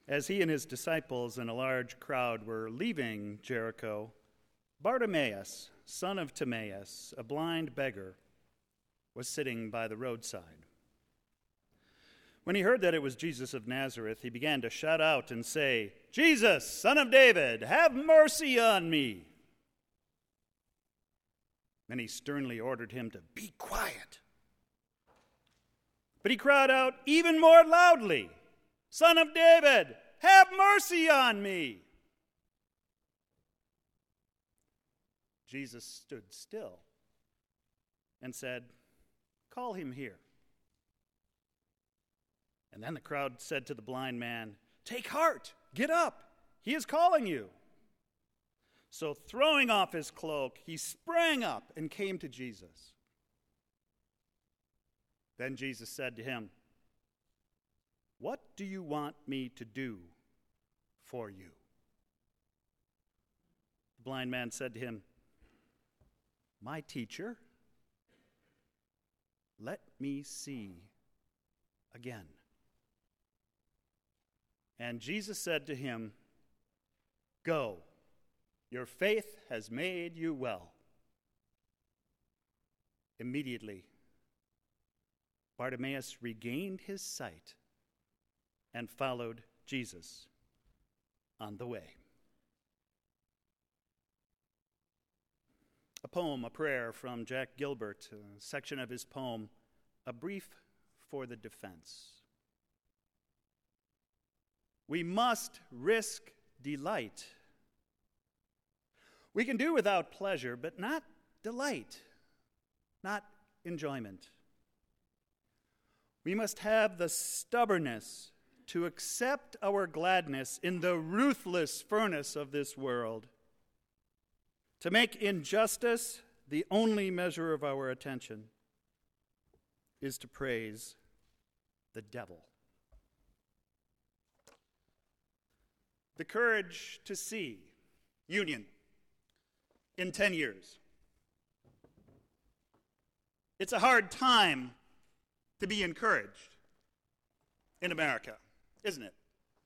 As he and his disciples and a large crowd were leaving Jericho, Bartimaeus, son of Timaeus, a blind beggar, was sitting by the roadside. When he heard that it was Jesus of Nazareth, he began to shout out and say, "Jesus, Son of David, have mercy on me." Then he sternly ordered him to be quiet. But he cried out even more loudly, "Son of David, have mercy on me." Jesus stood still and said, "Call him here." And then the crowd said to the blind man, "Take heart, get up, he is calling you." So throwing off his cloak, he sprang up and came to Jesus. Then Jesus said to him, "What do you want me to do for you?" The blind man said to him, "My teacher, let me see again." And Jesus said to him, "Go, your faith has made you well." Immediately, Bartimaeus regained his sight and followed Jesus on the way. A poem, a prayer from Jack Gilbert, a section of his poem, "A Brief for the Defense." We must risk delight. We can do without pleasure, but not delight, not enjoyment. We must have the stubbornness to accept our gladness in the ruthless furnace of this world, to make injustice the only measure of our attention, is to praise the devil. The courage to see Union in 10 years. It's a hard time to be encouraged in America, isn't it?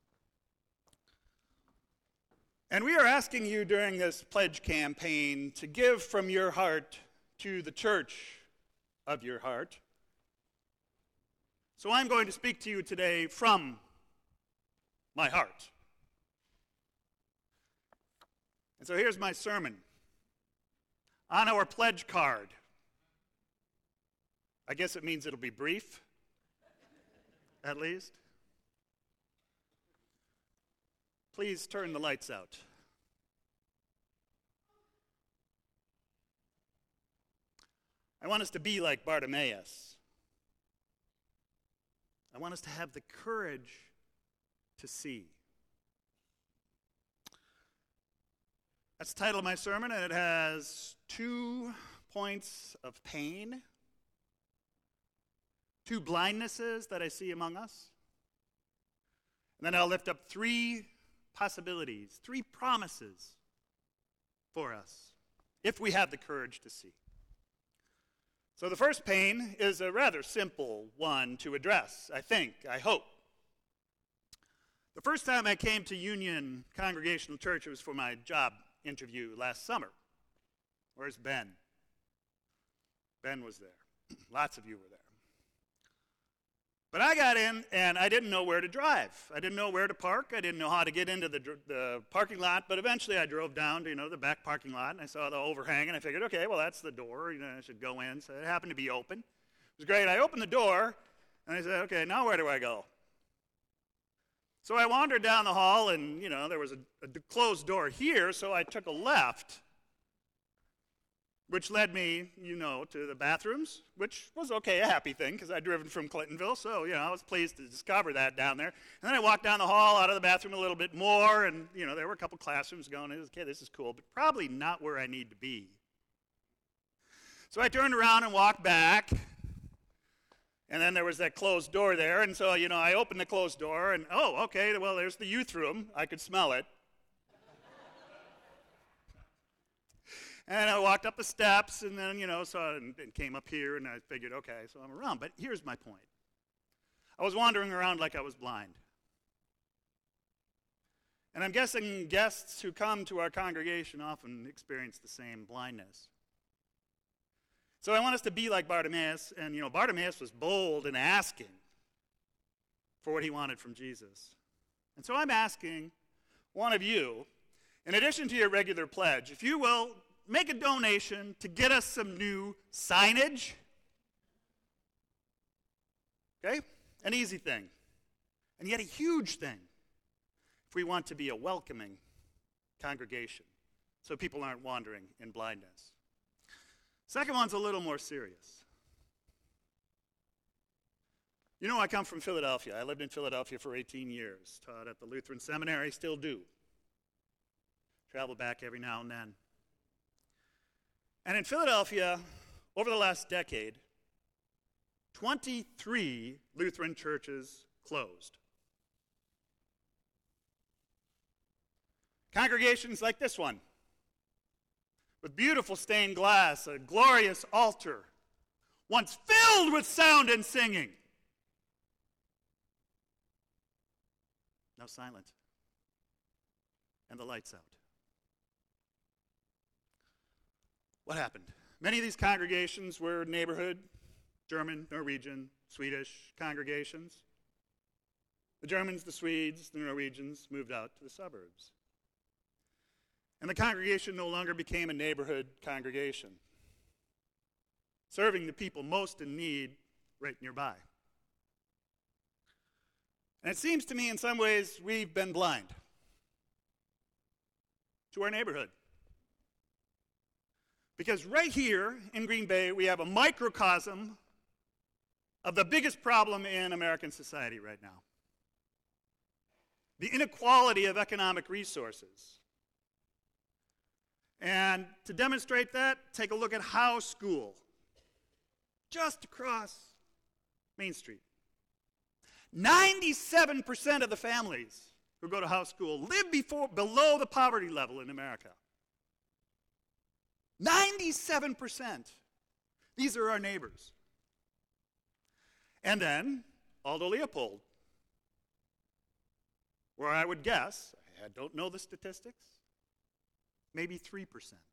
And we are asking you during this pledge campaign to give from your heart to the church of your heart. So I'm going to speak to you today from my heart. And so here's my sermon. On our pledge card, I guess it means it'll be brief, at least. Please turn the lights out. I want us to be like Bartimaeus. I want us to have the courage to see. That's the title of my sermon, and it has 2 points of pain, 2 blindnesses that I see among us. And then I'll lift up 3 possibilities, 3 promises for us, if we have the courage to see. So the first pain is a rather simple one to address, I hope. The first time I came to Union Congregational Church, it was for my job interview last summer. Where's Ben? Ben was there. Lots of you were there. But I got in, and I didn't know where to drive. I didn't know where to park. I didn't know how to get into the parking lot. But eventually I drove down to, the back parking lot, and I saw the overhang, and I figured, okay, well, that's the door. I should go in. So it happened to be open. It was great. I opened the door, and I said, okay, now where do I go? So I wandered down the hall, and, there was a closed door here, so I took a left, which led me, to the bathrooms, which was okay, a happy thing, because I'd driven from Clintonville, so, I was pleased to discover that down there. And then I walked down the hall, out of the bathroom a little bit more, and, there were a couple classrooms going, okay, this is cool, but probably not where I need to be. So I turned around and walked back, and then there was that closed door there, and so, I opened the closed door, and, oh, okay, well, there's the youth room. I could smell it. And I walked up the steps, and then, and came up here, and I figured, okay, so I'm around. But here's my point. I was wandering around like I was blind. And I'm guessing guests who come to our congregation often experience the same blindness. So I want us to be like Bartimaeus. And, Bartimaeus was bold in asking for what he wanted from Jesus. And so I'm asking one of you, in addition to your regular pledge, if you will make a donation to get us some new signage. Okay? An easy thing. And yet a huge thing if we want to be a welcoming congregation so people aren't wandering in blindness. Second one's a little more serious. I come from Philadelphia. I lived in Philadelphia for 18 years, taught at the Lutheran Seminary, still do. Travel back every now and then. And in Philadelphia, over the last decade, 23 Lutheran churches closed. Congregations like this one, with beautiful stained glass, a glorious altar, once filled with sound and singing. Now silent. And the lights out. What happened? Many of these congregations were neighborhood, German, Norwegian, Swedish congregations. The Germans, the Swedes, the Norwegians moved out to the suburbs. And the congregation no longer became a neighborhood congregation, serving the people most in need right nearby. And it seems to me in some ways we've been blind to our neighborhood. Because right here in Green Bay, we have a microcosm of the biggest problem in American society right now. The inequality of economic resources. And to demonstrate that, take a look at Howe School, just across Main Street. 97% of the families who go to Howe School live below the poverty level in America. 97%. These are our neighbors. And then Aldo Leopold, where I would guess, I don't know the statistics, maybe 3%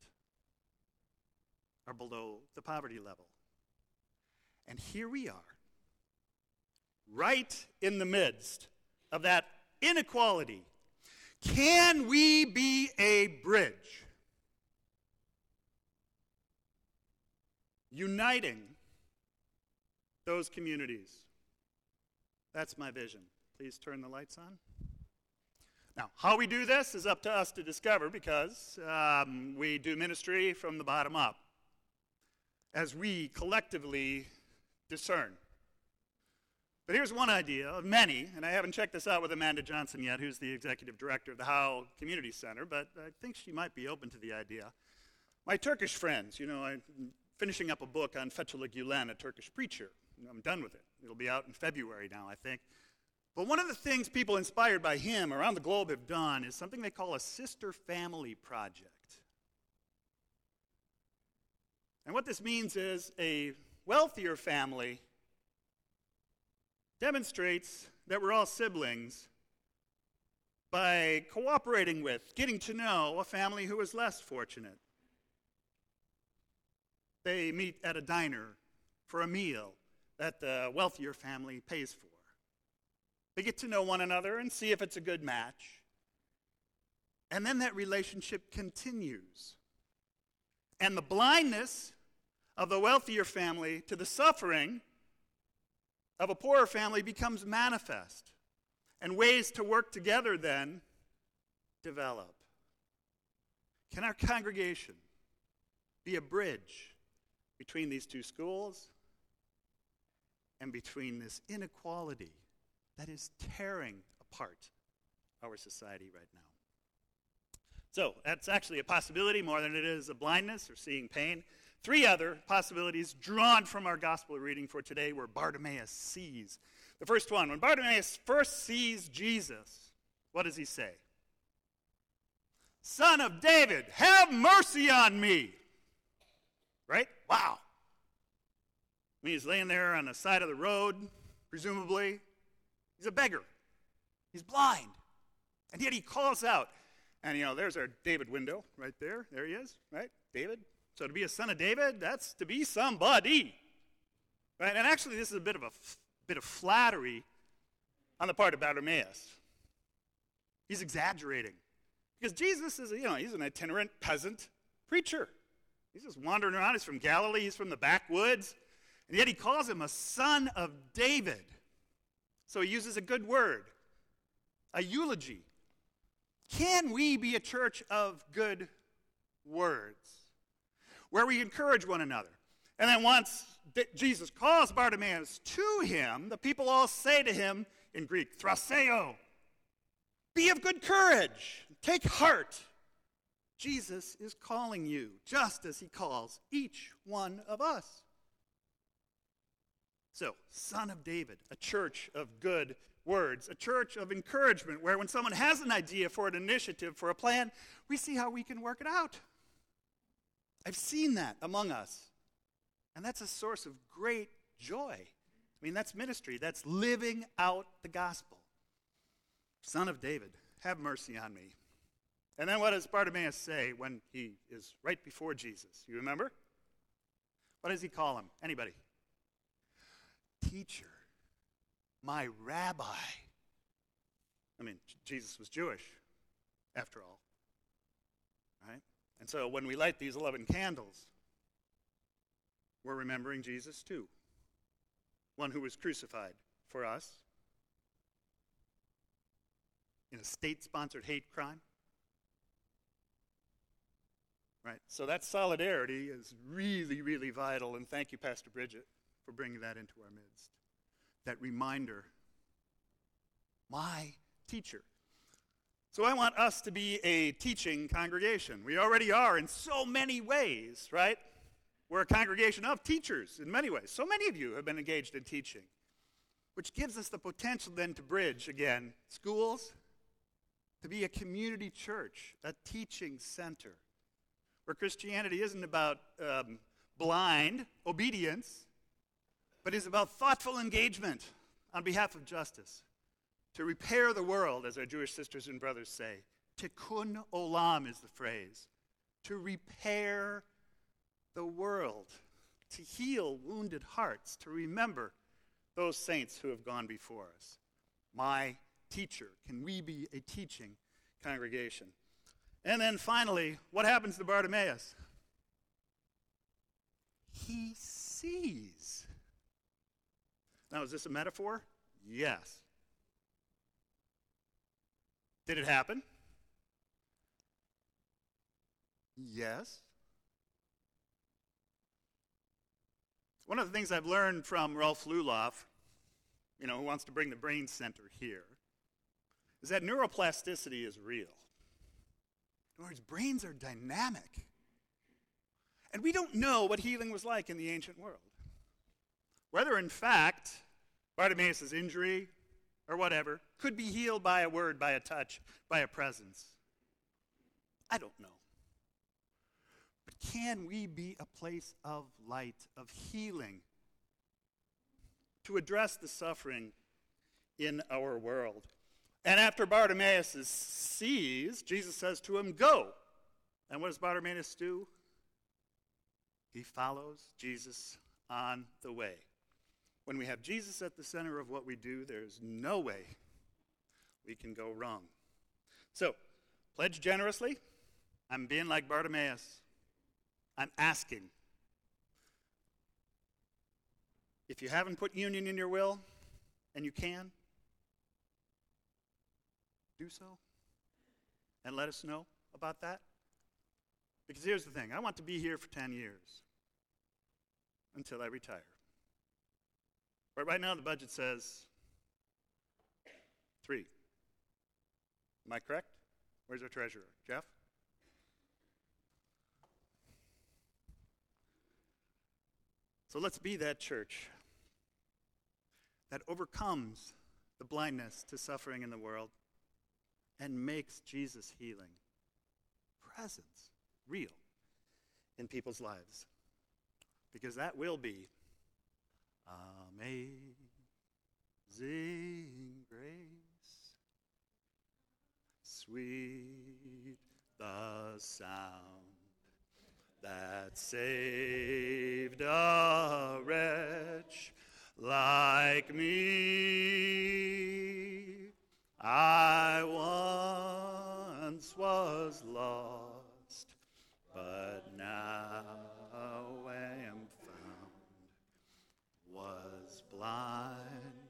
are below the poverty level. And here we are, right in the midst of that inequality. Can we be a bridge? Uniting those communities. That's my vision. Please turn the lights on. Now, how we do this is up to us to discover because we do ministry from the bottom up as we collectively discern. But here's one idea of many, and I haven't checked this out with Amanda Johnson yet, who's the executive director of the Howe Community Center, but I think she might be open to the idea. My Turkish friends, I'm finishing up a book on Fethullah Gulen, a Turkish preacher. I'm done with it. It'll be out in February now, I think. But one of the things people inspired by him around the globe have done is something they call a sister family project. And what this means is a wealthier family demonstrates that we're all siblings by cooperating with, getting to know a family who is less fortunate. They meet at a diner for a meal that the wealthier family pays for. They get to know one another and see if it's a good match. And then that relationship continues. And the blindness of the wealthier family to the suffering of a poorer family becomes manifest. And ways to work together then develop. Can our congregation be a bridge between these two schools and between this inequality that is tearing apart our society right now? So that's actually a possibility more than it is a blindness or seeing pain. 3 other possibilities drawn from our gospel reading for today where Bartimaeus sees. The first one, when Bartimaeus first sees Jesus, what does he say? Son of David, have mercy on me. Right? Wow. I mean, he's laying there on the side of the road, presumably. He's a beggar. He's blind. And yet he calls out. And, there's our David window right there. There he is, right? David. So to be a son of David, that's to be somebody. Right? And actually, this is a bit of flattery on the part of Bartimaeus. He's exaggerating. Because Jesus is, he's an itinerant peasant preacher. He's just wandering around. He's from Galilee. He's from the backwoods. And yet he calls him a son of David. So he uses a good word, a eulogy. Can we be a church of good words where we encourage one another? And then once Jesus calls Bartimaeus to him, the people all say to him in Greek, thraseo, be of good courage, take heart. Jesus is calling you just as he calls each one of us. So, son of David, a church of good words, a church of encouragement where when someone has an idea for an initiative, for a plan, we see how we can work it out. I've seen that among us. And that's a source of great joy. I mean, that's ministry. That's living out the gospel. Son of David, have mercy on me. And then what does Bartimaeus say when he is right before Jesus? You remember? What does he call him? Anybody? Teacher, my rabbi. I mean, Jesus was Jewish, after all. Right? And so when we light these 11 candles, we're remembering Jesus too. One who was crucified for us in a state-sponsored hate crime. Right? So that solidarity is really, really vital, and thank you, Pastor Bridget, for bringing that into our midst. That reminder, my teacher. So I want us to be a teaching congregation. We already are in so many ways, right? We're a congregation of teachers in many ways. So many of you have been engaged in teaching, which gives us the potential then to bridge, again, schools, to be a community church, a teaching center, where Christianity isn't about blind obedience, but is about thoughtful engagement on behalf of justice, to repair the world, as our Jewish sisters and brothers say. Tikkun olam is the phrase. To repair the world, to heal wounded hearts, to remember those saints who have gone before us. My teacher. Can we be a teaching congregation? And then finally, what happens to Bartimaeus? He sees. Now, is this a metaphor? Yes. Did it happen? Yes. One of the things I've learned from Rolf Luloff, who wants to bring the brain center here, is that neuroplasticity is real. In other words, brains are dynamic. And we don't know what healing was like in the ancient world. Whether, in fact, Bartimaeus' injury or whatever could be healed by a word, by a touch, by a presence. I don't know. But can we be a place of light, of healing, to address the suffering in our world? And after Bartimaeus sees, Jesus says to him, go. And what does Bartimaeus do? He follows Jesus on the way. When we have Jesus at the center of what we do, there's no way we can go wrong. So, pledge generously. I'm being like Bartimaeus. I'm asking. If you haven't put union in your will, and you can, do so. And let us know about that. Because here's the thing. I want to be here for 10 years. Until I retire. But right now the budget says 3. Am I correct? Where's our treasurer? Jeff? So let's be that church that overcomes the blindness to suffering in the world and makes Jesus' healing presence real in people's lives. Because that will be amazing grace. sweet the sound that saved a wretch like me. I once was lost, but now am found, was blind,